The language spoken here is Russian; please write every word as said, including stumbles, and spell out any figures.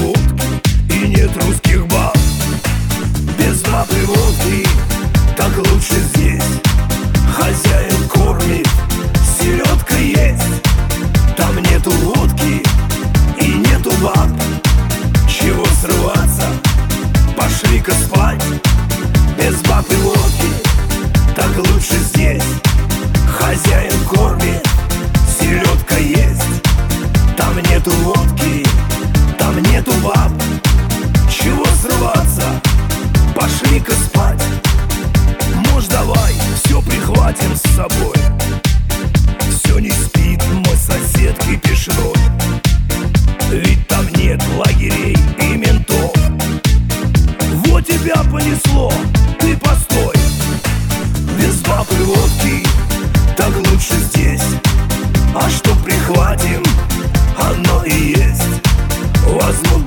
водки и нет русских баб. Без баб и водки так лучше здесь. Хозяин кормит, селедка есть. Там нету водки и нету баб. Чего срываться, пошли-ка спать. Без баб и водки так лучше здесь. Хозяин кормит, селедка есть. Там нету водки, там нету баб. Чего срываться, пошли-ка спать. Может, давай все прихватим с собой. Все не спит мой сосед кипишной. Ведь там нет лагерей и ментов. Вот тебя понесло, ты постой. Без баб и водки так лучше здесь. А что прихватим, оно и есть. Возьмут